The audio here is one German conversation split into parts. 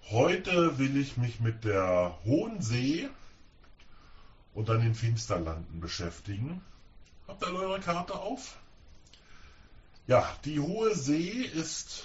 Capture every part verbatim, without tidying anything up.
Heute will ich mich mit der Hohen See und dann den Finsterlanden beschäftigen. Habt ihr eure Karte auf? Ja, die Hohe See ist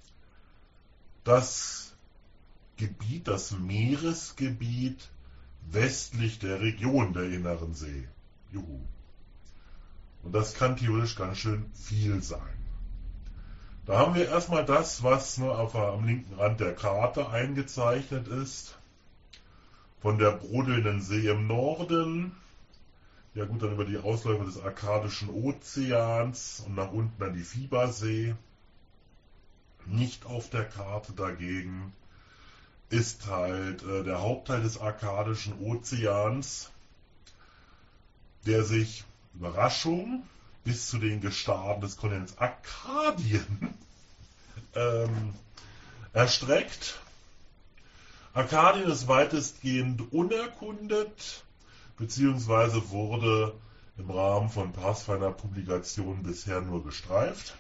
das Gebiet, das Meeresgebiet westlich der Region der Inneren See. Juhu. Und das kann theoretisch ganz schön viel sein. Da haben wir erstmal das, was nur auf, am linken Rand der Karte eingezeichnet ist. Von der brodelnden See im Norden, ja gut, dann über die Ausläufer des Arkadischen Ozeans und nach unten dann die Fiebersee. Nicht auf der Karte dagegen ist halt äh, der Hauptteil des Arkadischen Ozeans, der sich, Überraschung, bis zu den Gestaden des Kontinents Arkadien ähm, erstreckt. Arkadien ist weitestgehend unerkundet, beziehungsweise wurde im Rahmen von Pathfinder-Publikationen bisher nur gestreift.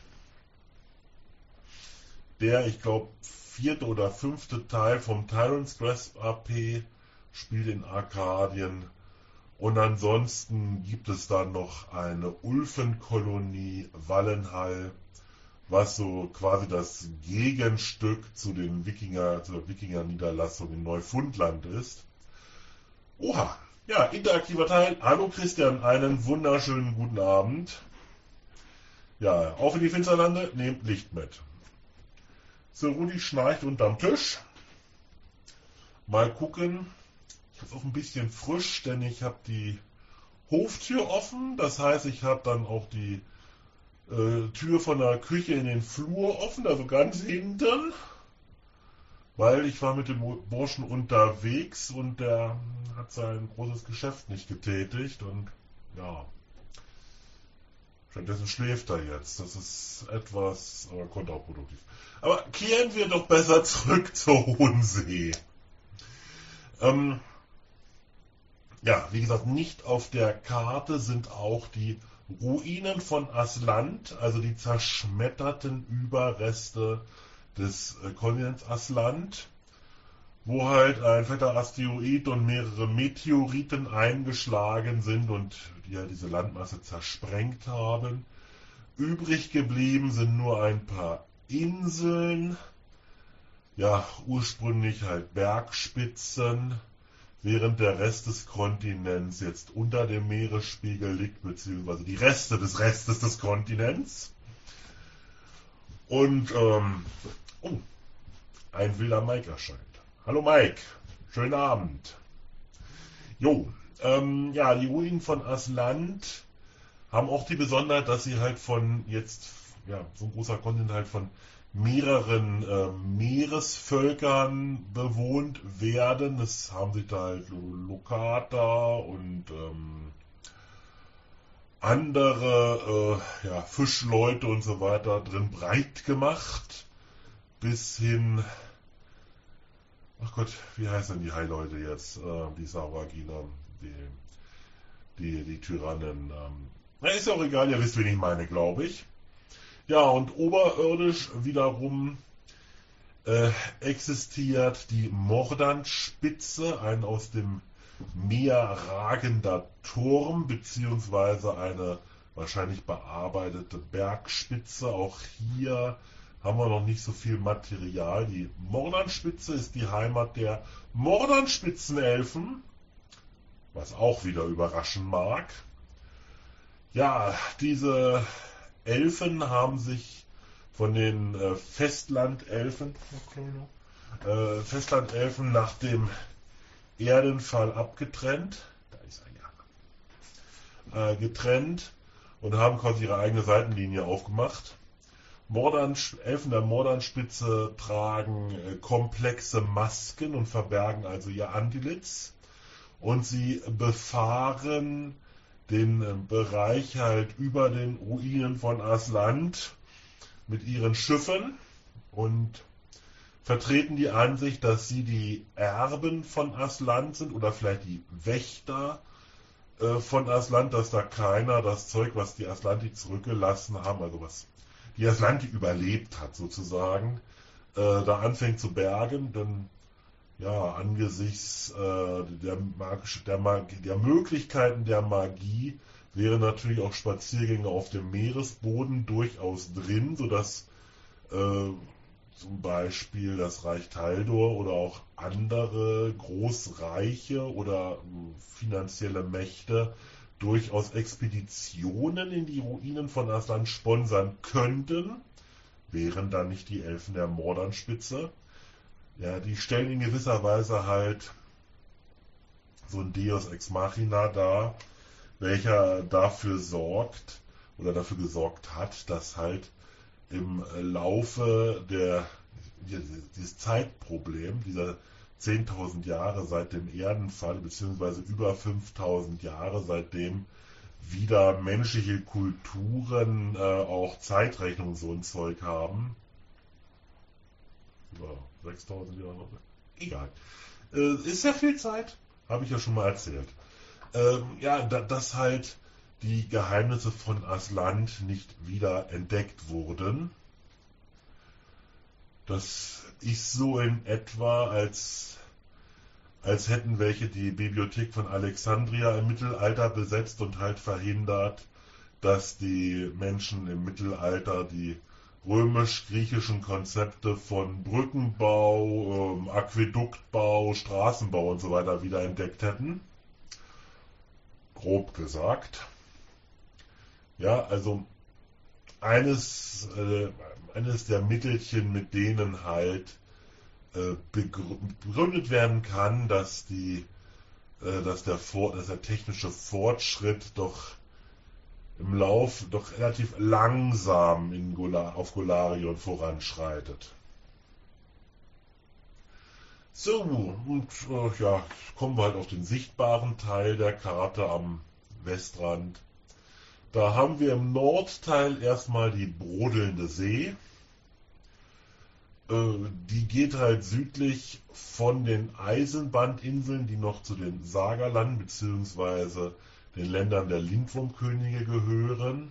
Der, ich glaube, vierte oder fünfte Teil vom Tyrant's Grasp A P spielt in Arkadien. Und ansonsten gibt es dann noch eine Ulfenkolonie Wallenhall, was so quasi das Gegenstück zu den Wikinger, zur Wikinger-Niederlassung in Neufundland ist. Oha, ja, interaktiver Teil. Hallo Christian, einen wunderschönen guten Abend. Ja, auf in die Finsterlande, nehmt Licht mit. So, Rudi schnarcht unterm Tisch. Mal gucken. Ist auch ein bisschen frisch, denn ich habe die Hoftür offen. Das heißt, ich habe dann auch die äh, Tür von der Küche in den Flur offen, also ganz hinten. Weil ich war mit dem Burschen unterwegs und der hat sein großes Geschäft nicht getätigt. Und ja, stattdessen schläft er jetzt. Das ist etwas aber kontraproduktiv. Aber kehren wir doch besser zurück zur Hohen See. Ähm, Ja, wie gesagt, nicht auf der Karte sind auch die Ruinen von Aslant, also die zerschmetterten Überreste des äh, Kontinents Aslant, wo halt ein fetter Asteroid und mehrere Meteoriten eingeschlagen sind und die ja diese Landmasse zersprengt haben. Übrig geblieben sind nur ein paar Inseln, ja, ursprünglich halt Bergspitzen, während der Rest des Kontinents jetzt unter dem Meeresspiegel liegt, beziehungsweise die Reste des Restes des Kontinents. Und, ähm, oh, ein wilder Mike erscheint. Hallo Mike, schönen Abend. Jo, ähm, ja, die Ruinen von Aslant haben auch die Besonderheit, dass sie halt von jetzt, ja, so ein großer Kontinent halt von mehreren äh, Meeresvölkern bewohnt werden. Es haben sich da halt Lokata und ähm, andere äh, ja, Fischleute und so weiter drin breit gemacht. Bis hin, ach Gott, wie heißen die High-Leute jetzt? Äh, die Sauraginer, die, die, die Tyrannen. Ähm, na, ist ja auch egal, ihr wisst, wen ich meine, glaube ich. Ja, und oberirdisch wiederum äh, existiert die Mordantspitze, ein aus dem Meer ragender Turm, beziehungsweise eine wahrscheinlich bearbeitete Bergspitze. Auch hier haben wir noch nicht so viel Material. Die Mordantspitze ist die Heimat der Mordantspitzenelfen, was auch wieder überraschen mag. Ja, diese Elfen haben sich von den äh, Festlandelfen, äh, Festlandelfen nach dem Erdenfall abgetrennt, da ist er ja, äh, getrennt und haben quasi ihre eigene Seitenlinie aufgemacht. Mordan, Elfen der Mordantspitze tragen äh, komplexe Masken und verbergen also ihr Antlitz und sie befahren den Bereich halt über den Ruinen von Aslant mit ihren Schiffen und vertreten die Ansicht, dass sie die Erben von Aslant sind oder vielleicht die Wächter äh, von Aslant, dass da keiner das Zeug, was die Aslanti zurückgelassen haben, also was die Aslanti überlebt hat sozusagen, äh, da anfängt zu bergen, denn ja, angesichts äh, der, magisch, der, Mag der Möglichkeiten der Magie wären natürlich auch Spaziergänge auf dem Meeresboden durchaus drin, sodass äh, zum Beispiel das Reich Taldor oder auch andere Großreiche oder äh, finanzielle Mächte durchaus Expeditionen in die Ruinen von Aslan sponsern könnten, wären dann nicht die Elfen der Mordernspitze. Ja, die stellen in gewisser Weise halt so ein Deus Ex Machina dar, welcher dafür sorgt oder dafür gesorgt hat, dass halt im Laufe der dieses Zeitproblem, dieser zehntausend Jahre seit dem Erdenfall, beziehungsweise über fünftausend Jahre seitdem wieder menschliche Kulturen äh, auch Zeitrechnung so ein Zeug haben. Über sechstausend Jahre. Egal. Äh, ist ja viel Zeit, habe ich ja schon mal erzählt. Ähm, ja, da, dass halt die Geheimnisse von Asland nicht wieder entdeckt wurden. Das ist so in etwa, als, als hätten welche die Bibliothek von Alexandria im Mittelalter besetzt und halt verhindert, dass die Menschen im Mittelalter die römisch-griechischen Konzepte von Brückenbau, ähm, Aquäduktbau, Straßenbau und so weiter wieder entdeckt hätten. Grob gesagt. Ja, also eines, äh, eines der Mittelchen, mit denen halt äh, begründet werden kann, dass die, äh, dass der, For dass der technische Fortschritt doch im Lauf doch relativ langsam in Gola auf Golarion voranschreitet. So, und äh, ja, kommen wir halt auf den sichtbaren Teil der Karte am Westrand. Da haben wir im Nordteil erstmal die brodelnde See. Äh, die geht halt südlich von den Eisenbandinseln, die noch zu den Sagerlanden bzw. den Ländern der Lindwurmkönige gehören.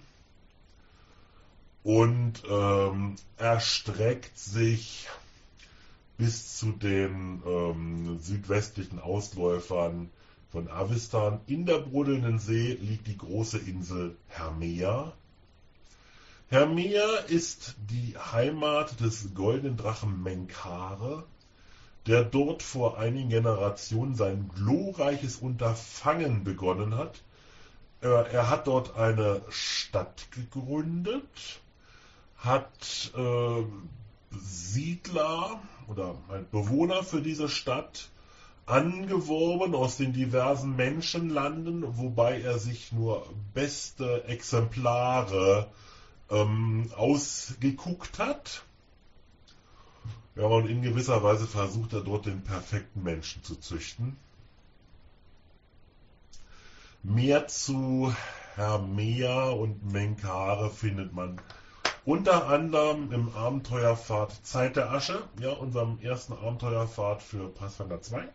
Und ähm, erstreckt sich bis zu den ähm, südwestlichen Ausläufern von Avistan. In der brodelnden See liegt die große Insel Hermea. Hermea ist die Heimat des goldenen Drachen Menkare, der dort vor einigen Generationen sein glorreiches Unterfangen begonnen hat. Er hat dort eine Stadt gegründet, hat äh, Siedler oder Bewohner für diese Stadt angeworben aus den diversen Menschenlanden, wobei er sich nur beste Exemplare ähm, ausgeguckt hat. Ja, und in gewisser Weise versucht er dort den perfekten Menschen zu züchten. Mehr zu Hermea und Menkare findet man unter anderem im Abenteuerpfad Zeit der Asche, ja, unserem ersten Abenteuerpfad für Pathfinder zwei.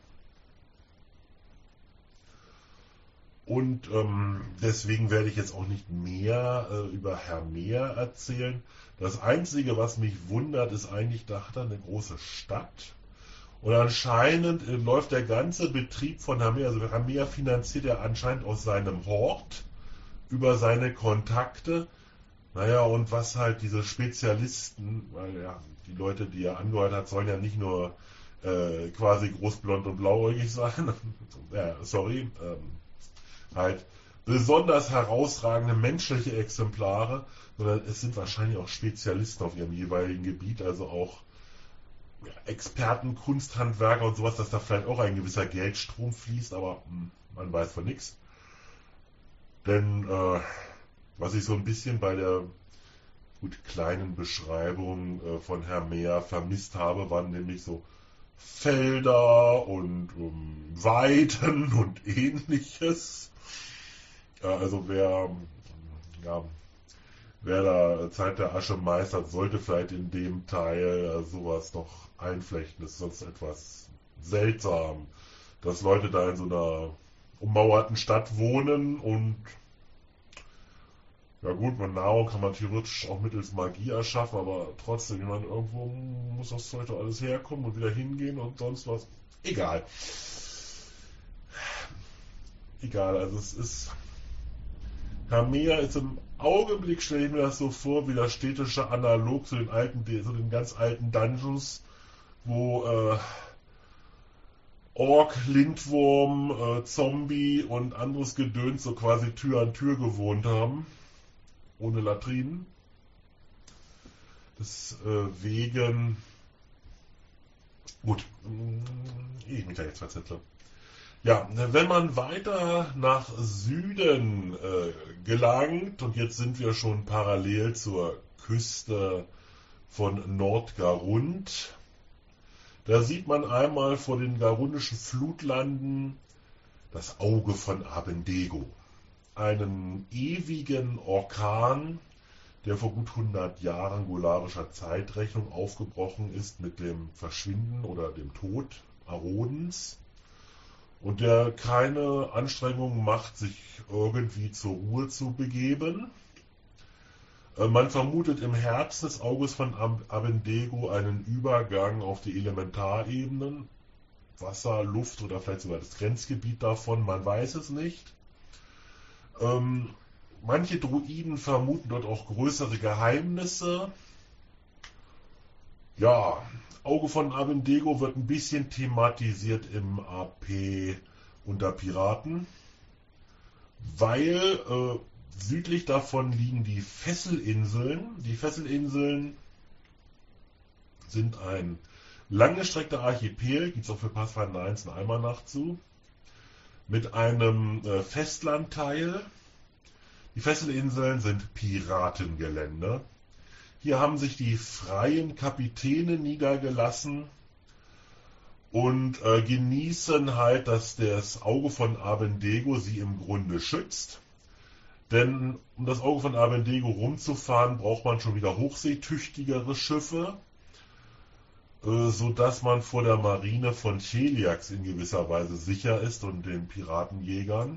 Und ähm, deswegen werde ich jetzt auch nicht mehr äh, über Hermea erzählen. Das Einzige, was mich wundert, ist eigentlich, da hat er eine große Stadt. Und anscheinend äh, läuft der ganze Betrieb von Hermea, also Hermea finanziert er anscheinend aus seinem Hort, über seine Kontakte. Naja, und was halt diese Spezialisten, weil ja, die Leute, die er angeheuert hat, sollen ja nicht nur äh, quasi großblond und blauäugig sein, ja, sorry, ähm, halt besonders herausragende menschliche Exemplare, sondern es sind wahrscheinlich auch Spezialisten auf ihrem jeweiligen Gebiet, also auch ja, Experten, Kunsthandwerker und sowas, dass da vielleicht auch ein gewisser Geldstrom fließt, aber mh, man weiß von nichts. Denn äh, was ich so ein bisschen bei der gut kleinen Beschreibung äh, von Hermea vermisst habe, waren nämlich so Felder und um, Weiden und ähnliches. Äh, also wer, ja, wer da Zeit der Asche meistert, sollte vielleicht in dem Teil äh, sowas noch einflechten. Das ist sonst etwas seltsam, dass Leute da in so einer ummauerten Stadt wohnen und ja gut, mit Nahrung kann man theoretisch auch mittels Magie erschaffen, aber trotzdem, ich meine, irgendwo muss das Zeug doch alles herkommen und wieder hingehen und sonst was. Egal. Egal, also es ist... Hermea ist im Augenblick, stelle ich mir das so vor, wie das städtische Analog zu den alten, so den ganz alten Dungeons, wo äh, Ork, Lindwurm, äh, Zombie und anderes Gedöns so quasi Tür an Tür gewohnt haben. Ohne Latrinen. Deswegen... Gut, ich mich da jetzt verzettle. Ja, wenn man weiter nach Süden äh, gelangt, und jetzt sind wir schon parallel zur Küste von Nordgarund, da sieht man einmal vor den garundischen Flutlanden das Auge von Abendego, einen ewigen Orkan, der vor gut hundert Jahren golarischer Zeitrechnung aufgebrochen ist mit dem Verschwinden oder dem Tod Arodens und der keine Anstrengungen macht, sich irgendwie zur Ruhe zu begeben. Äh, man vermutet im Herzen des Auges von Abendego einen Übergang auf die Elementarebenen, Wasser, Luft oder vielleicht sogar das Grenzgebiet davon, man weiß es nicht. Ähm, Manche Druiden vermuten dort auch größere Geheimnisse. Ja, Auge von Abendego wird ein bisschen thematisiert im A P unter Piraten, weil äh, südlich davon liegen die Fesselinseln. Die Fesselinseln sind ein langgestreckter Archipel, gibt es auch für Pathfinder eins eine Almanach zu, mit einem äh, Festlandteil. Die Fesselinseln sind Piratengelände. Hier haben sich die freien Kapitäne niedergelassen und äh, genießen halt, dass das Auge von Abendego sie im Grunde schützt. Denn um das Auge von Abendego rumzufahren, braucht man schon wieder hochseetüchtigere Schiffe, äh, sodass man vor der Marine von Cheliax in gewisser Weise sicher ist und den Piratenjägern.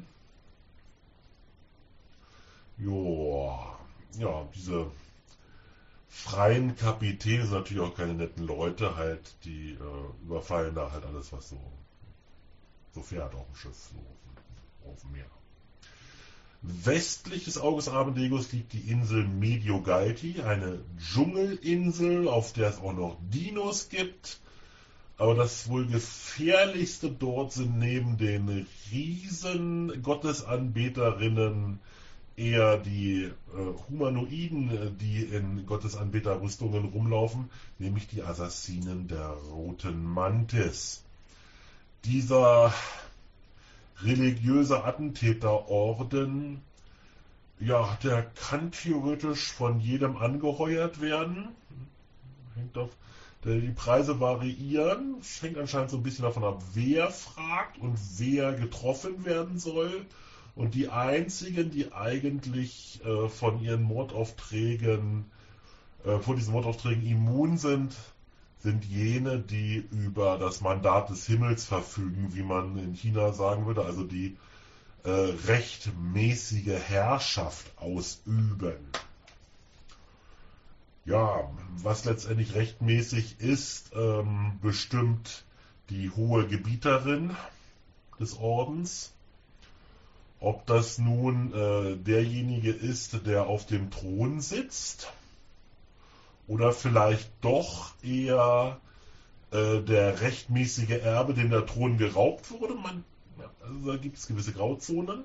Joa, ja, diese freien Kapitäne sind natürlich auch keine netten Leute, halt, die äh, überfallen da halt alles, was so, so fährt auf dem Schiff, so auf dem Meer. Westlich des Auges Abendegos liegt die Insel Mediogalti, eine Dschungelinsel, auf der es auch noch Dinos gibt. Aber das wohl gefährlichste dort sind neben den riesen Gottesanbeterinnen eher die äh, Humanoiden, die in Gottesanbeterrüstungen rumlaufen, nämlich die Assassinen der Roten Mantis. Dieser religiöse Attentäterorden, ja, der kann theoretisch von jedem angeheuert werden. Hängt auf, die Preise variieren. Es hängt anscheinend so ein bisschen davon ab, wer fragt und wer getroffen werden soll. Und die einzigen, die eigentlich äh, von ihren Mordaufträgen, äh, vor diesen Mordaufträgen immun sind, sind jene, die über das Mandat des Himmels verfügen, wie man in China sagen würde, also die äh, rechtmäßige Herrschaft ausüben. Ja, was letztendlich rechtmäßig ist, ähm, bestimmt die hohe Gebieterin des Ordens. Ob das nun äh, derjenige ist, der auf dem Thron sitzt, oder vielleicht doch eher äh, der rechtmäßige Erbe, dem der Thron geraubt wurde. Man, ja, also da gibt es gewisse Grauzonen.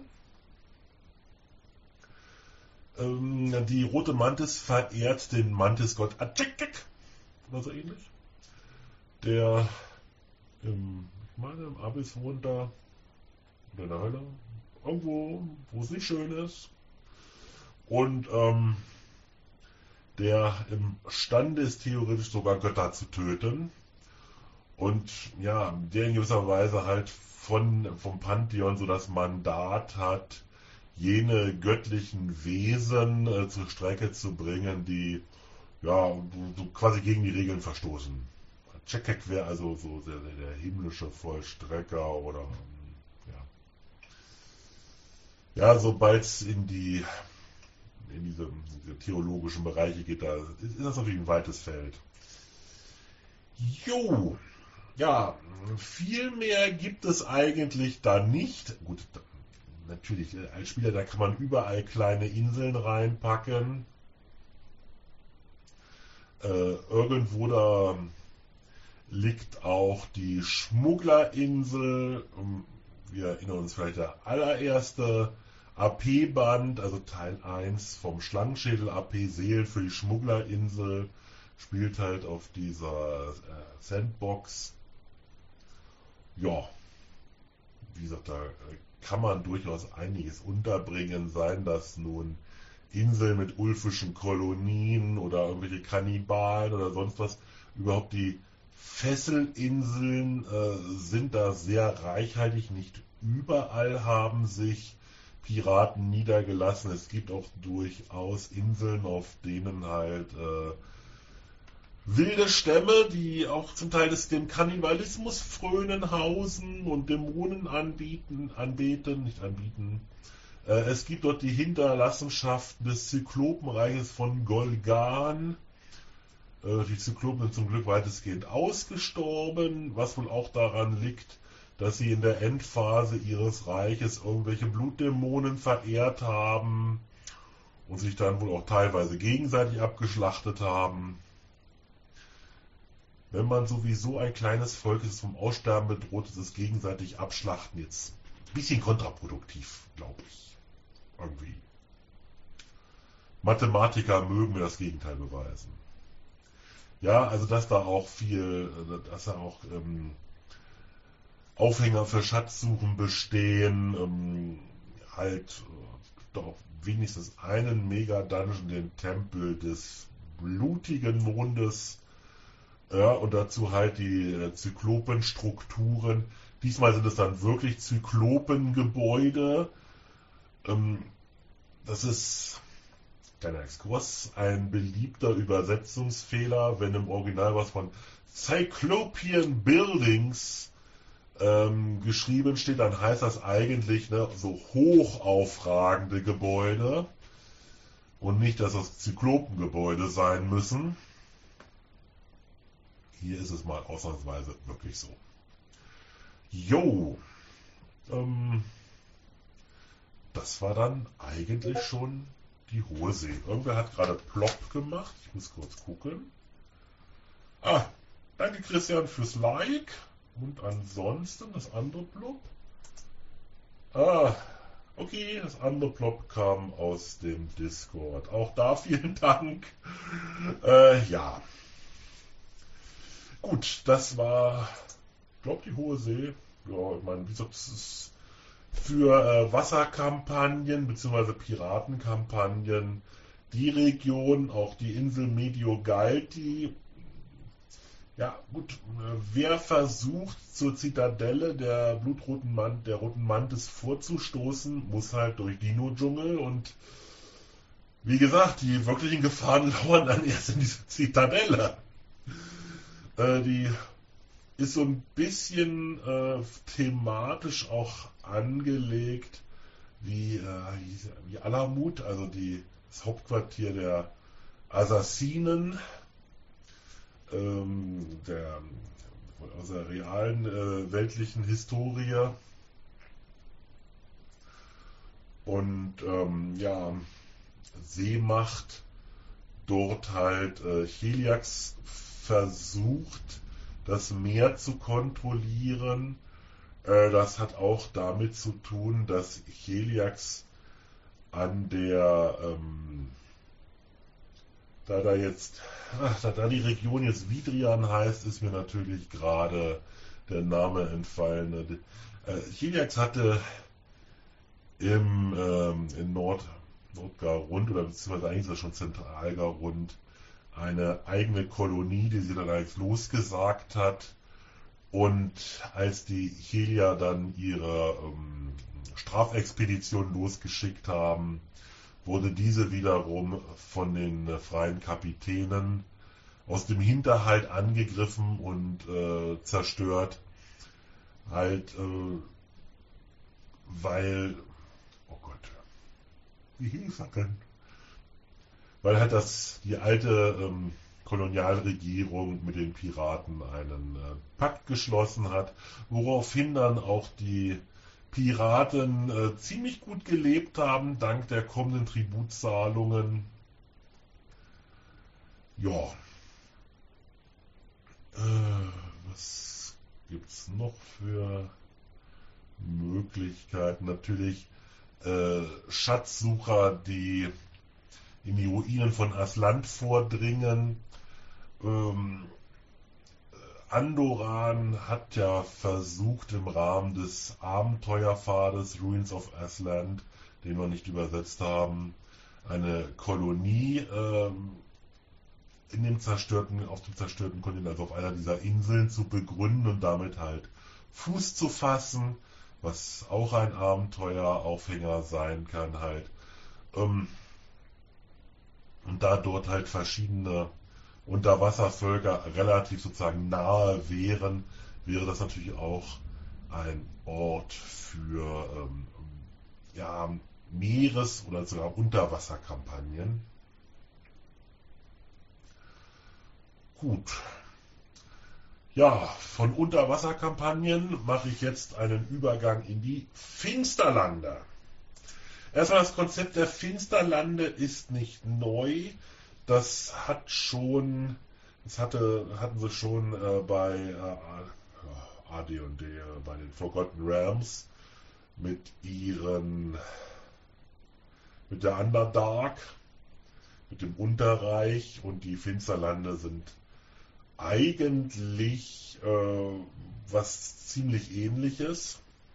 Ähm, die Rote Mantis verehrt den Mantisgott Achekek oder so ähnlich, der im, ich meine, im Abyss wohnt da, oder in der Hölle. Irgendwo, wo es nicht schön ist. Und ähm, der imstande ist, theoretisch sogar Götter zu töten. Und ja, der in gewisser Weise halt von, vom Pantheon so das Mandat hat, jene göttlichen Wesen äh, zur Strecke zu bringen, die ja so quasi gegen die Regeln verstoßen. Chekek wäre also so der, der himmlische Vollstrecker oder ja, sobald es in die in diese, diese theologischen Bereiche geht, da ist das natürlich ein weites Feld. Jo, ja, viel mehr gibt es eigentlich da nicht. Gut, natürlich, als Spieler, da kann man überall kleine Inseln reinpacken. Äh, irgendwo da liegt auch die Schmugglerinsel. Wir erinnern uns vielleicht der allererste A P-Band, also Teil eins vom Schlangenschädel A P Seelen für die Schmugglerinsel, spielt halt auf dieser äh, Sandbox. Ja, wie gesagt, da kann man durchaus einiges unterbringen, seien das nun Inseln mit ulfischen Kolonien oder irgendwelche Kannibalen oder sonst was. Überhaupt die Fesselinseln äh, sind da sehr reichhaltig. Nicht überall haben sich Piraten niedergelassen. Es gibt auch durchaus Inseln, auf denen halt äh, wilde Stämme, die auch zum Teil des, dem Kannibalismus frönen, hausen und Dämonen anbieten, anbeten, nicht anbieten. Äh, es gibt dort die Hinterlassenschaften des Zyklopenreiches von Golgan. Äh, die Zyklopen sind zum Glück weitestgehend ausgestorben, was wohl auch daran liegt, dass sie in der Endphase ihres Reiches irgendwelche Blutdämonen verehrt haben und sich dann wohl auch teilweise gegenseitig abgeschlachtet haben. Wenn man sowieso ein kleines Volk ist, vom Aussterben bedroht, ist es gegenseitig abschlachten jetzt ein bisschen kontraproduktiv, glaube ich. Irgendwie. Mathematiker mögen mir das Gegenteil beweisen. Ja, also dass da auch viel, dass da auch ähm, Aufhänger für Schatzsuchen bestehen, ähm, halt äh, doch wenigstens einen Mega-Dungeon, den Tempel des blutigen Mondes. Ja, und dazu halt die äh, Zyklopenstrukturen. Diesmal sind es dann wirklich Zyklopengebäude. Ähm, das ist, kleiner Exkurs, ein beliebter Übersetzungsfehler, wenn im Original was von Cyclopean Buildings ähm, geschrieben steht, dann heißt das eigentlich ne, so hochaufragende Gebäude und nicht, dass das Zyklopengebäude sein müssen. Hier ist es mal ausnahmsweise wirklich so. Jo, ähm, das war dann eigentlich schon die Hohe See. Irgendwer hat gerade plopp gemacht. Ich muss kurz gucken. Ah, danke Christian fürs Like. Und ansonsten das andere Plopp. Ah, okay, das andere Plopp kam aus dem Discord. Auch da vielen Dank. Äh, ja. Gut, das war, ich glaube, die Hohe See. Ja, ich meine, wie gesagt, das ist für äh, Wasserkampagnen bzw. Piratenkampagnen die Region, auch die Insel Mediogalti. Ja, gut, äh, wer versucht, zur Zitadelle der blutroten Mant der Roten Mantis vorzustoßen, muss halt durch Dino-Dschungel und wie gesagt, die wirklichen Gefahren lauern dann erst in dieser Zitadelle. Äh, die ist so ein bisschen äh, thematisch auch angelegt wie, äh, wie Alamut, also die, das Hauptquartier der Assassinen, ähm, der, aus der realen äh, weltlichen Historie. Und ähm, ja, Seemacht dort halt äh, Cheliax versucht, das Meer zu kontrollieren. Äh, das hat auch damit zu tun, dass Cheliax an der, ähm, da da jetzt, ach, da, da die Region jetzt Vidrian heißt, ist mir natürlich gerade der Name entfallen. Äh, Cheliax hatte im ähm, in Nord Nordgarund oder beziehungsweise eigentlich ist das schon Zentralgarund eine eigene Kolonie, die sie dann eigentlich losgesagt hat. Und als die Chelier dann ihre ähm, Strafexpedition losgeschickt haben, wurde diese wiederum von den äh, freien Kapitänen aus dem Hinterhalt angegriffen und äh, zerstört. Halt, äh, weil, oh Gott, wie hieß er denn? Weil halt das, die alte ähm, Kolonialregierung mit den Piraten einen äh, Pakt geschlossen hat, woraufhin dann auch die Piraten äh, ziemlich gut gelebt haben, dank der kommenden Tributzahlungen. Ja, äh, was gibt's noch für Möglichkeiten? Natürlich äh, Schatzsucher, die in die Ruinen von Asland vordringen. Ähm, Andoran hat ja versucht im Rahmen des Abenteuerpfades Ruins of Asland, den wir nicht übersetzt haben, eine Kolonie ähm, in dem zerstörten, auf dem zerstörten Kontinent, also auf einer dieser Inseln zu begründen und damit halt Fuß zu fassen, was auch ein Abenteueraufhänger sein kann halt. Ähm, und da dort halt verschiedene Unterwasservölker relativ sozusagen nahe wären, wäre das natürlich auch ein Ort für ähm, ja, Meeres- oder sogar Unterwasserkampagnen. Gut. Ja, von Unterwasserkampagnen mache ich jetzt einen Übergang in die Finsterlande. Erstmal, das Konzept der Finsterlande ist nicht neu. Das hat schon, das hatte, hatten sie schon äh, bei äh, A D und D, äh, bei den Forgotten Realms mit ihren, mit der Underdark, mit dem Unterreich, und die Finsterlande sind eigentlich äh, was ziemlich Ähnliches.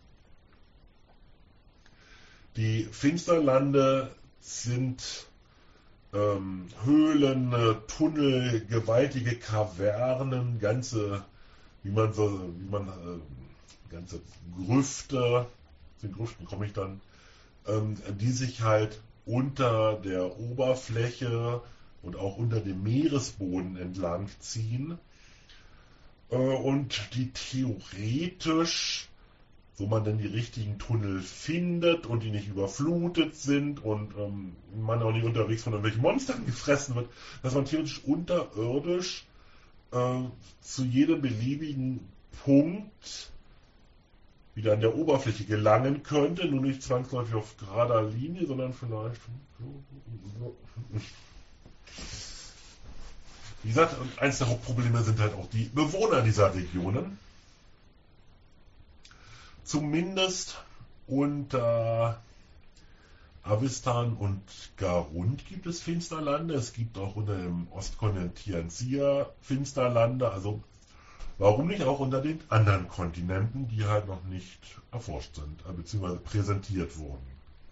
Die Finsterlande sind ähm, Höhlen, äh, Tunnel, gewaltige Kavernen, ganze, wie man so, wie man äh, ganze Grüfte, zu den Grüften komme ich dann, ähm, die sich halt unter der Oberfläche und auch unter dem Meeresboden entlang ziehen äh, und die theoretisch, wo man dann die richtigen Tunnel findet und die nicht überflutet sind und ähm, man auch nicht unterwegs von irgendwelchen Monstern gefressen wird, dass man theoretisch unterirdisch äh, zu jedem beliebigen Punkt wieder an der Oberfläche gelangen könnte, nur nicht zwangsläufig auf gerader Linie, sondern vielleicht... Wie gesagt, eines der Hauptprobleme sind halt auch die Bewohner dieser Regionen. Zumindest unter Avistan und Garund gibt es Finsterlande. Es gibt auch unter dem Ostkontinent Tianzia Finsterlande. Also warum nicht auch unter den anderen Kontinenten, die halt noch nicht erforscht sind, beziehungsweise präsentiert wurden.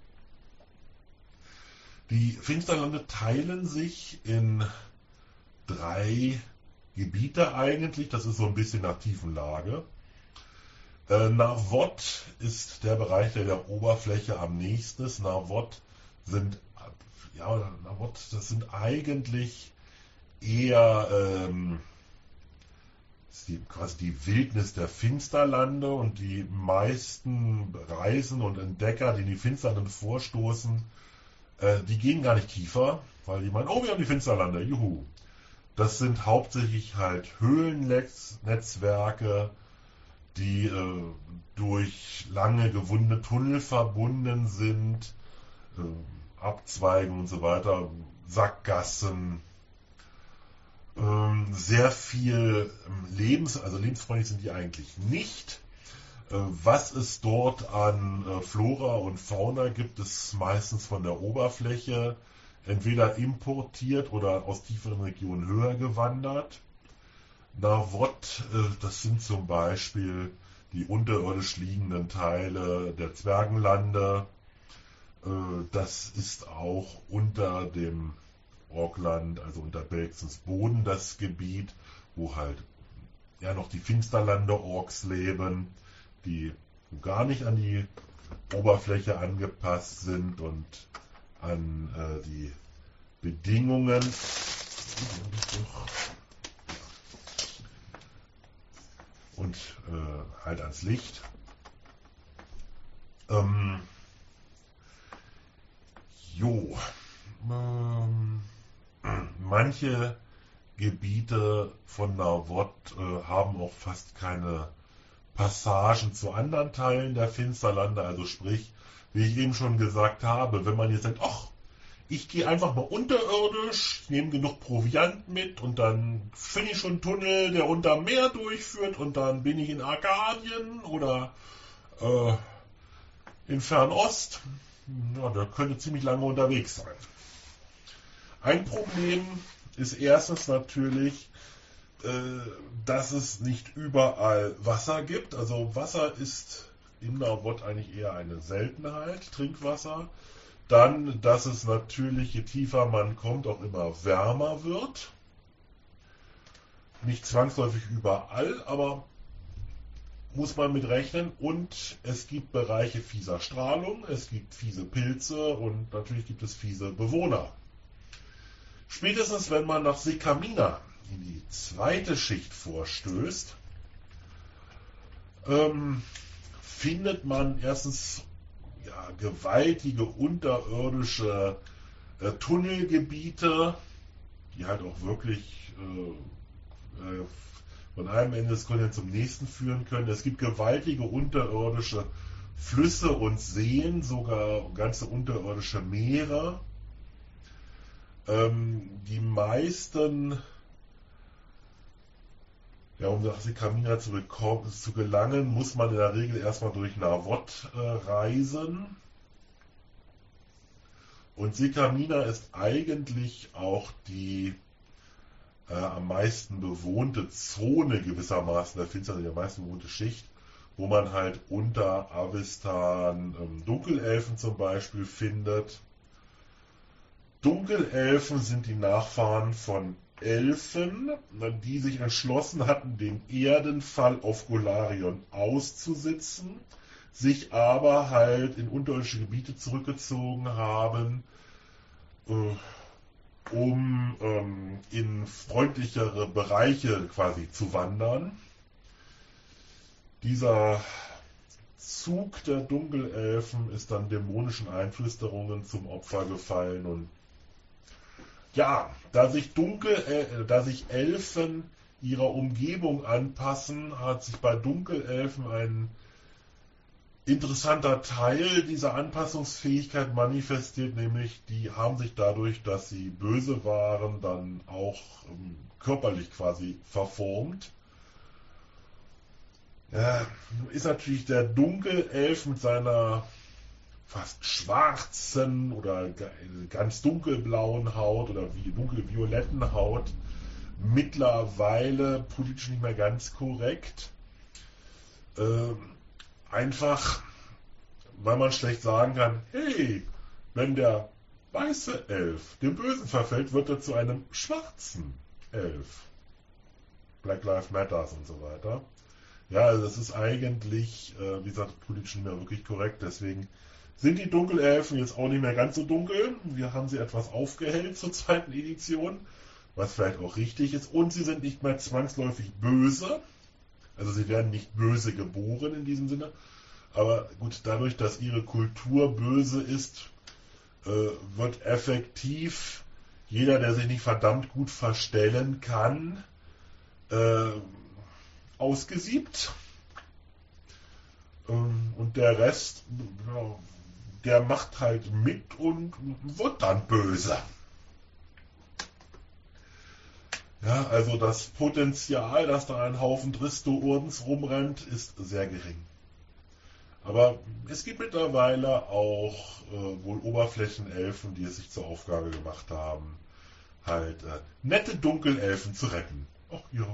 Die Finsterlande teilen sich in drei Gebiete eigentlich. Das ist so ein bisschen nach Tiefenlage. Äh, Navot ist der Bereich, der der Oberfläche am nächsten ist. Navot sind, ja, Navot, das sind eigentlich eher ähm, die, quasi die Wildnis der Finsterlande, und die meisten Reisen und Entdecker, die in die Finsterlande vorstoßen, äh, die gehen gar nicht tiefer, weil die meinen, oh, wir haben die Finsterlande, juhu. Das sind hauptsächlich halt Höhlennetzwerke, die äh, durch lange gewundene Tunnel verbunden sind, äh, Abzweigungen und so weiter, Sackgassen, ähm, sehr viel ähm, Lebens, also lebensfreundlich sind die eigentlich nicht. Äh, was es dort an äh, Flora und Fauna gibt, ist meistens von der Oberfläche entweder importiert oder aus tieferen Regionen höher gewandert. Navot, äh, das sind zum Beispiel die unterirdisch liegenden Teile der Zwergenlande. Äh, das ist auch unter dem Orkland, also unter Belxens Boden, das Gebiet, wo halt ja noch die Finsterlande-Orks leben, die gar nicht an die Oberfläche angepasst sind und an äh, die Bedingungen. Und äh, halt ans Licht. Ähm, jo. Ähm, manche Gebiete von Nawod äh, haben auch fast keine Passagen zu anderen Teilen der Finsterlande, also sprich, wie ich eben schon gesagt habe, wenn man jetzt sagt, ach, ich gehe einfach mal unterirdisch, nehme genug Proviant mit und dann finde ich schon einen Tunnel, der unter Meer durchführt und dann bin ich in Arkadien oder äh, in Fernost. Ja, der könnte ziemlich lange unterwegs sein. Ein Problem ist erstens natürlich, äh, dass es nicht überall Wasser gibt. Also Wasser ist in Nawod eigentlich eher eine Seltenheit, Trinkwasser. Dann, dass es natürlich, je tiefer man kommt, auch immer wärmer wird. Nicht zwangsläufig überall, aber muss man mit rechnen. Und es gibt Bereiche fieser Strahlung, es gibt fiese Pilze und natürlich gibt es fiese Bewohner. Spätestens, wenn man nach Sekamina in die zweite Schicht vorstößt, ähm, findet man erstens ja, gewaltige unterirdische äh, Tunnelgebiete, die halt auch wirklich äh, äh, von einem Ende des Kontinents zum nächsten führen können. Es gibt gewaltige unterirdische Flüsse und Seen, sogar ganze unterirdische Meere. Ähm, die meisten, ja, um nach Sekamina zu, zu gelangen, muss man in der Regel erstmal durch Nawod äh, reisen. Und Sekamina ist eigentlich auch die äh, am meisten bewohnte Zone gewissermaßen der Finsternis, die am meisten bewohnte Schicht, wo man halt unter Avistan ähm, Dunkelelfen zum Beispiel findet. Dunkelelfen sind die Nachfahren von Elfen, die sich entschlossen hatten, den Erdenfall auf Golarion auszusitzen, sich aber halt in unterirdische Gebiete zurückgezogen haben, äh, um ähm, in freundlichere Bereiche quasi zu wandern. Dieser Zug der Dunkelelfen ist dann dämonischen Einflüsterungen zum Opfer gefallen und ja, da sich Dunkel, äh, da sich Elfen ihrer Umgebung anpassen, hat sich bei Dunkelelfen ein interessanter Teil dieser Anpassungsfähigkeit manifestiert, nämlich die haben sich dadurch, dass sie böse waren, dann auch ähm, körperlich quasi verformt. Ja, ist natürlich der Dunkelelf mit seiner fast schwarzen oder ganz dunkelblauen Haut oder wie dunkelvioletten Haut mittlerweile politisch nicht mehr ganz korrekt. Ähm, einfach, weil man schlecht sagen kann, hey, wenn der weiße Elf dem Bösen verfällt, wird er zu einem schwarzen Elf. Black Lives Matter und so weiter. Ja, also das ist eigentlich, äh, wie gesagt, politisch nicht mehr wirklich korrekt, deswegen sind die Dunkelelfen jetzt auch nicht mehr ganz so dunkel. Wir haben sie etwas aufgehellt zur zweiten Edition, was vielleicht auch richtig ist. Und sie sind nicht mehr zwangsläufig böse. Also sie werden nicht böse geboren in diesem Sinne. Aber gut, dadurch, dass ihre Kultur böse ist, äh, wird effektiv jeder, der sich nicht verdammt gut verstellen kann, äh, ausgesiebt. Ähm, und der Rest, ja, der macht halt mit und wird dann böse. Ja, also das Potenzial, dass da ein Haufen Dristo-Urdens rumrennt, ist sehr gering. Aber es gibt mittlerweile auch äh, wohl Oberflächenelfen, die es sich zur Aufgabe gemacht haben, halt äh, nette Dunkelelfen zu retten. Ach ja.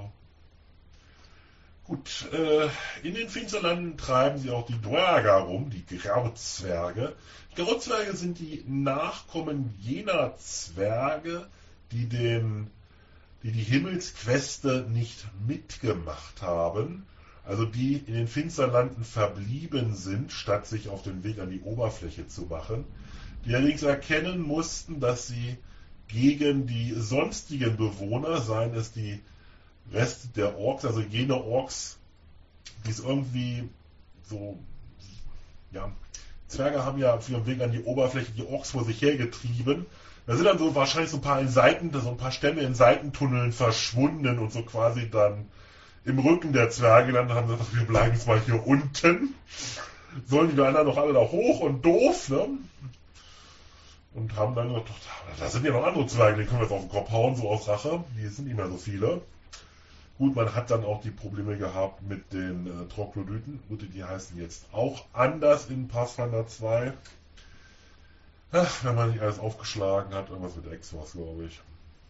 Gut, äh, in den Finsterlanden treiben sie auch die Dwerger rum, die Grauzwerge. Die Grauzwerge sind die Nachkommen jener Zwerge, die den, die, die Himmelsqueste nicht mitgemacht haben, also die in den Finsterlanden verblieben sind, statt sich auf den Weg an die Oberfläche zu machen, die allerdings erkennen mussten, dass sie gegen die sonstigen Bewohner, seien es die Rest der Orks, also jene Orks, die es irgendwie so ja, Zwerge haben ja auf ihrem Weg an die Oberfläche die Orks vor sich hergetrieben. Da sind dann so wahrscheinlich so ein paar in Seiten, so ein paar Stämme in Seitentunneln verschwunden und so quasi dann im Rücken der Zwerge gelandet, haben gesagt, wir bleiben jetzt mal hier unten. Sollen die anderen noch alle da hoch und doof, ne? Und haben dann gesagt, da sind ja noch andere Zwerge, die können wir jetzt auf den Kopf hauen, so aus Rache. Die sind nicht mehr so viele. Gut, man hat dann auch die Probleme gehabt mit den äh, Troglodyten. Gut, die heißen jetzt auch anders in Pathfinder zwei. Ach, wenn man nicht alles aufgeschlagen hat, irgendwas mit X war es, glaube ich.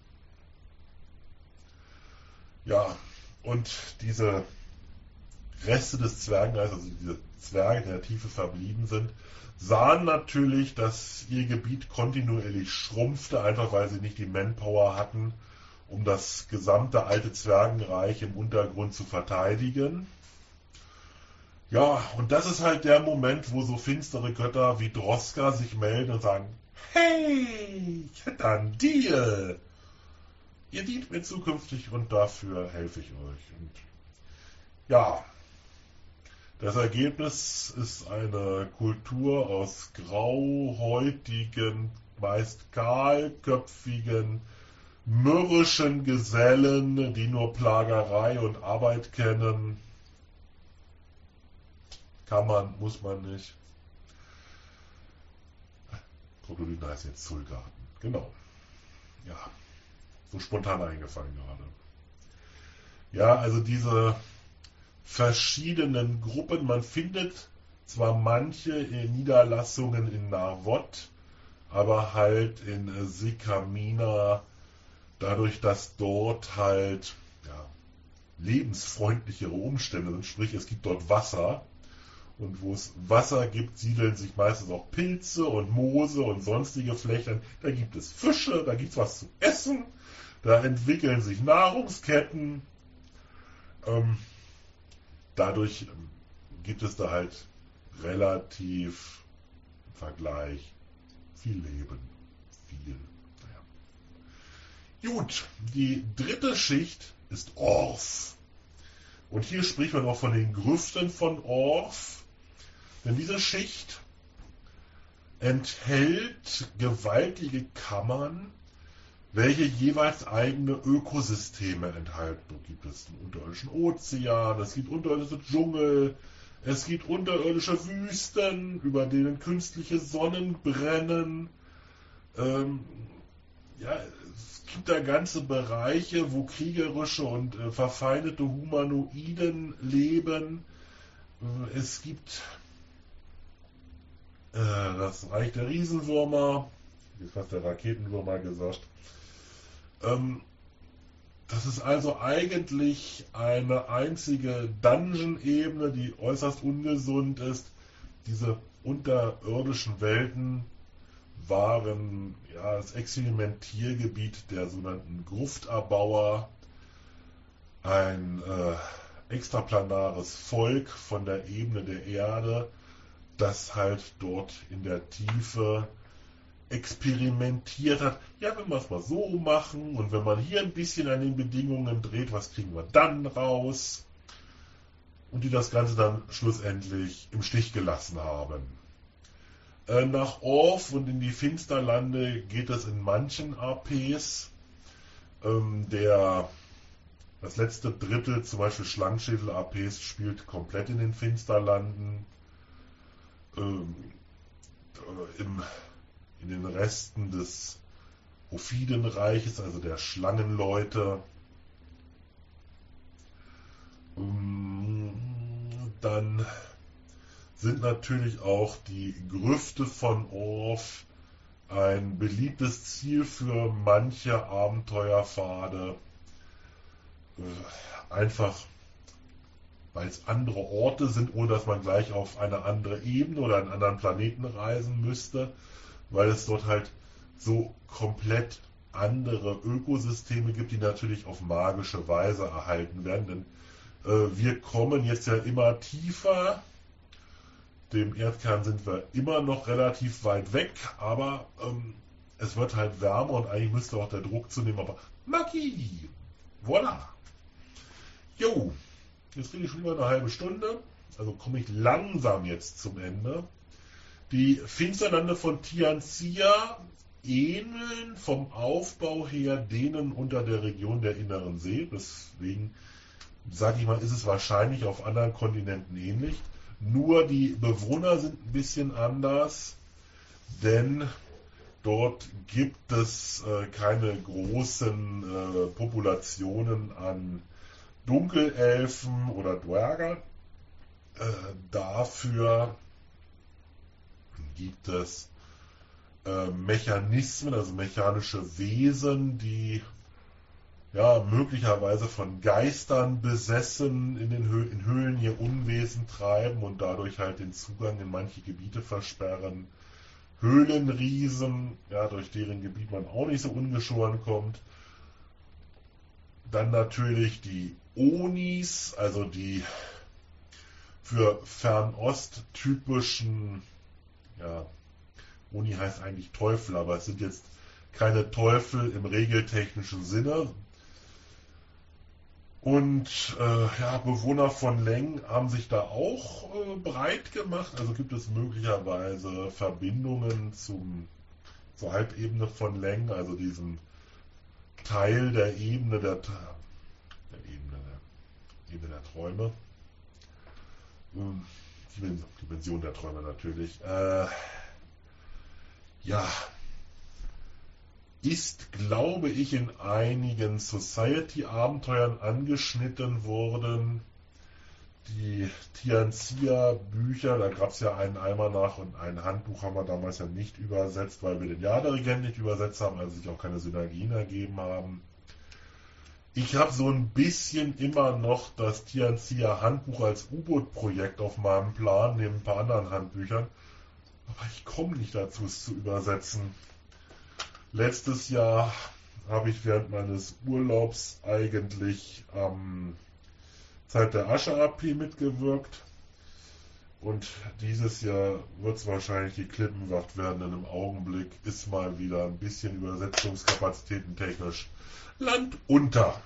Ja, und diese Reste des Zwergenreichs, also diese Zwerge, die in der Tiefe verblieben sind, sahen natürlich, dass ihr Gebiet kontinuierlich schrumpfte, einfach weil sie nicht die Manpower hatten, um das gesamte alte Zwergenreich im Untergrund zu verteidigen. Ja, und das ist halt der Moment, wo so finstere Götter wie Droska sich melden und sagen, hey, ich hätte einen Deal. Ihr dient mir zukünftig und dafür helfe ich euch. Und ja, das Ergebnis ist eine Kultur aus grauhäutigen, meist kahlköpfigen, mürrischen Gesellen, die nur Plagerei und Arbeit kennen. Kann man, muss man nicht. Troglodyten heißt jetzt Zulgarten. Genau. Ja, so spontan eingefallen gerade. Ja, also diese verschiedenen Gruppen, man findet zwar manche Niederlassungen in Narvot, aber halt in Sikamina, dadurch, dass dort halt ja, lebensfreundlichere Umstände sind, sprich es gibt dort Wasser, und wo es Wasser gibt, siedeln sich meistens auch Pilze und Moose und sonstige Flechten. Da gibt es Fische, da gibt es was zu essen, da entwickeln sich Nahrungsketten. Ähm, dadurch ähm, gibt es da halt relativ im Vergleich viel Leben. Viel. Naja. Gut, die dritte Schicht ist Orf. Und hier spricht man auch von den Grüften von Orf. Denn diese Schicht enthält gewaltige Kammern, welche jeweils eigene Ökosysteme enthalten. Da gibt es einen unterirdischen Ozean, es gibt unterirdische Dschungel, es gibt unterirdische Wüsten, über denen künstliche Sonnen brennen. Ähm, ja, es gibt da ganze Bereiche, wo kriegerische und äh, verfeindete Humanoiden leben. Äh, es gibt äh, das Reich der Riesenwürmer, jetzt fast der Raketenwürmer gesagt. Ähm, das ist also eigentlich eine einzige Dungeon-Ebene, die äußerst ungesund ist. Diese unterirdischen Welten waren ja das Experimentiergebiet der sogenannten Grufterbauer, ein äh, extraplanares Volk von der Ebene der Erde, das halt dort in der Tiefe experimentiert hat. Ja, wenn wir es mal so machen und wenn man hier ein bisschen an den Bedingungen dreht, was kriegen wir dann raus? Und die das Ganze dann schlussendlich im Stich gelassen haben. Äh, nach Orf und in die Finsterlande geht es in manchen A Ps. Ähm, der, das letzte Drittel, zum Beispiel Schlangenschädel-A Ps, spielt komplett in den Finsterlanden. Ähm, im, in den Resten des Ophidenreiches, also der Schlangenleute. Ähm, dann sind natürlich auch die Grüfte von Orf ein beliebtes Ziel für manche Abenteuerpfade. Einfach weil es andere Orte sind, ohne dass man gleich auf eine andere Ebene oder einen anderen Planeten reisen müsste, weil es dort halt so komplett andere Ökosysteme gibt, die natürlich auf magische Weise erhalten werden. Denn äh, wir kommen jetzt ja immer tiefer. Dem Erdkern sind wir immer noch relativ weit weg, aber ähm, es wird halt wärmer und eigentlich müsste auch der Druck zunehmen, aber Magie! Voilà! Jo, jetzt rede ich schon über eine halbe Stunde, also komme ich langsam jetzt zum Ende. Die Finsterlande von Tianxia ähneln vom Aufbau her denen unter der Region der Inneren See. Deswegen, sage ich mal, ist es wahrscheinlich auf anderen Kontinenten ähnlich. Nur die Bewohner sind ein bisschen anders, denn dort gibt es äh, keine großen äh, Populationen an Dunkelelfen oder Dwerger. Äh, dafür gibt es äh, Mechanismen, also mechanische Wesen, die ja möglicherweise von Geistern besessen in den Hö in Höhlen hier Unwesen treiben und dadurch halt den Zugang in manche Gebiete versperren. Höhlenriesen, ja, durch deren Gebiet man auch nicht so ungeschoren kommt. Dann natürlich die Onis, also die für Fernost typischen, ja, Oni heißt eigentlich Teufel, aber es sind jetzt keine Teufel im regeltechnischen Sinne. Und äh, ja, Bewohner von Leng haben sich da auch äh, breit gemacht. Also gibt es möglicherweise Verbindungen zum, zur Halbebene von Leng, also diesem Teil der Ebene der, der Ebene der, Ebene der Träume. Die Dimension der Träume natürlich. Äh, ja, ist, glaube ich, in einigen Society-Abenteuern angeschnitten worden. Die Tianxia-Bücher, da gab es ja einen Almanach und ein Handbuch, haben wir damals ja nicht übersetzt, weil wir den Jaderegent nicht übersetzt haben, also sich auch keine Synergien ergeben haben. Ich habe so ein bisschen immer noch das Tianxia-Handbuch als U-Boot-Projekt auf meinem Plan, neben ein paar anderen Handbüchern, aber ich komme nicht dazu, es zu übersetzen. Letztes Jahr habe ich während meines Urlaubs eigentlich am ähm, Zeit der Asche-A P mitgewirkt und dieses Jahr wird es wahrscheinlich die Klippenwacht werden, denn im Augenblick ist mal wieder ein bisschen Übersetzungskapazitäten technisch Land unter.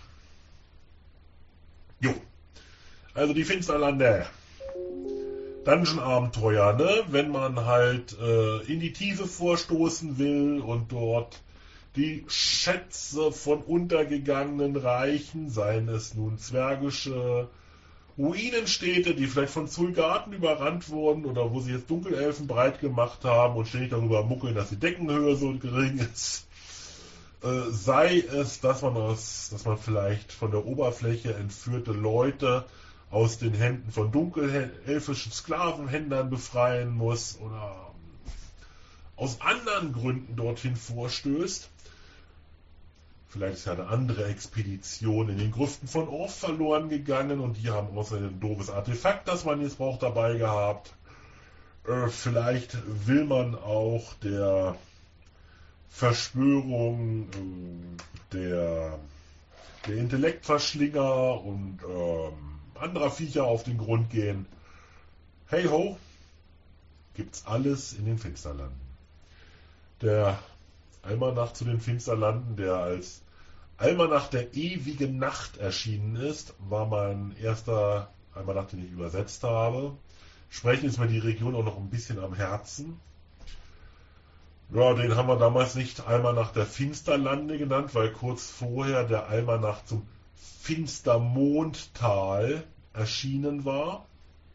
Jo, also die Finsterlande. Dungeon-Abenteuer, ne? Wenn man halt äh, in die Tiefe vorstoßen will und dort die Schätze von untergegangenen Reichen, seien es nun zwergische Ruinenstädte, die vielleicht von Zulgaten überrannt wurden oder wo sie jetzt Dunkelelfen breit gemacht haben und ständig darüber muckeln, dass die Deckenhöhe so gering ist. Äh, sei es, dass man aus, dass man vielleicht von der Oberfläche entführte Leute aus den Händen von dunkelelfischen Sklavenhändlern befreien muss oder aus anderen Gründen dorthin vorstößt. Vielleicht ist ja eine andere Expedition in den Grüften von Orf verloren gegangen und die haben außerdem ein doofes Artefakt, das man jetzt braucht, dabei gehabt. Äh, vielleicht will man auch der Verschwörung äh, der, der Intellektverschlinger und ähm, anderer Viecher auf den Grund gehen. Hey ho, gibt's alles in den Finsterlanden. Der Almanach zu den Finsterlanden, der als Almanach der ewigen Nacht erschienen ist, war mein erster Almanach, den ich übersetzt habe. Sprechen ist mir die Region auch noch ein bisschen am Herzen. Ja, den haben wir damals nicht Almanach der Finsterlande genannt, weil kurz vorher der Almanach zum Finstermondtal erschienen war.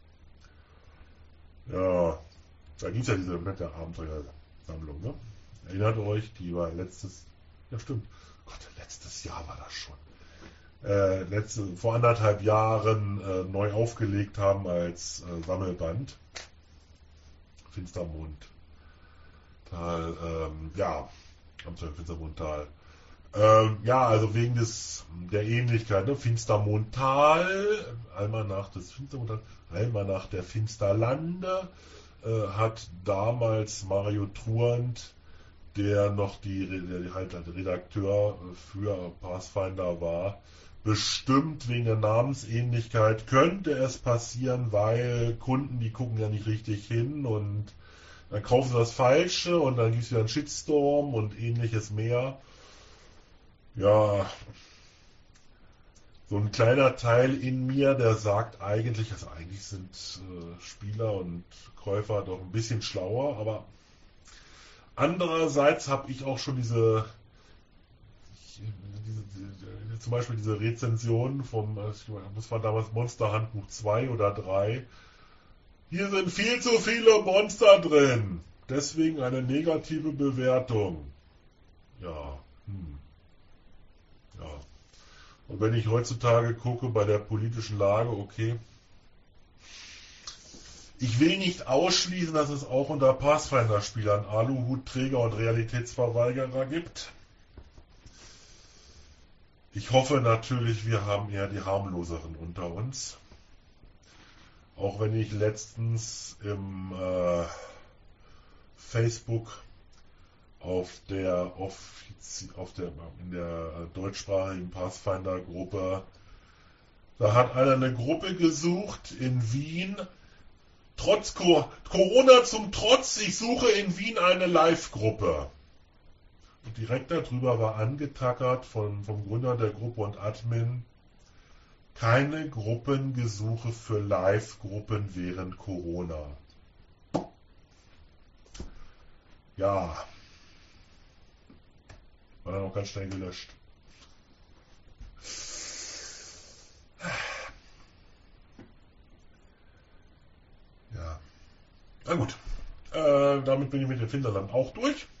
Ja, da gibt es ja diese nette Abenteuersammlung, ne? Erinnert euch, die war letztes, ja stimmt, Gott, letztes Jahr war das schon. Äh, letzte, vor anderthalb Jahren äh, neu aufgelegt haben als äh, Sammelband. Finstermondtal, ähm, ja, Abenteuer Finstermondtal. Ähm, ja, also wegen des der Ähnlichkeit, ne? Finstermondtal, Almanach des Finstermondtal, Almanach der Finsterlande, äh, hat damals Mario Truand, der noch die, der halt der Redakteur für Pathfinder war, bestimmt wegen der Namensähnlichkeit könnte es passieren, weil Kunden, die gucken ja nicht richtig hin und dann kaufen sie das Falsche und dann gibt es wieder einen Shitstorm und ähnliches mehr. Ja, so ein kleiner Teil in mir, der sagt eigentlich, also eigentlich sind äh, Spieler und Käufer doch ein bisschen schlauer, aber andererseits habe ich auch schon diese, diese, diese zum Beispiel diese Rezension vom, das war damals Monster Handbuch zwei oder drei. Hier sind viel zu viele Monster drin. Deswegen eine negative Bewertung. Ja, hm. Ja. Und wenn ich heutzutage gucke bei der politischen Lage, okay, ich will nicht ausschließen, dass es auch unter Pathfinder-Spielern Aluhutträger und Realitätsverweigerer gibt. Ich hoffe natürlich, wir haben eher die harmloseren unter uns. Auch wenn ich letztens im äh, Facebook auf der, Offizi auf der in der deutschsprachigen Pathfinder-Gruppe, da hat einer eine Gruppe gesucht in Wien. Trotz Co Corona zum Trotz, ich suche in Wien eine Live-Gruppe. Und direkt darüber war angetackert von, vom Gründer der Gruppe und Admin, keine Gruppengesuche für Live-Gruppen während Corona. Ja, war dann auch ganz schnell gelöscht. Ja, na gut. Äh, damit bin ich mit dem Finderland auch durch.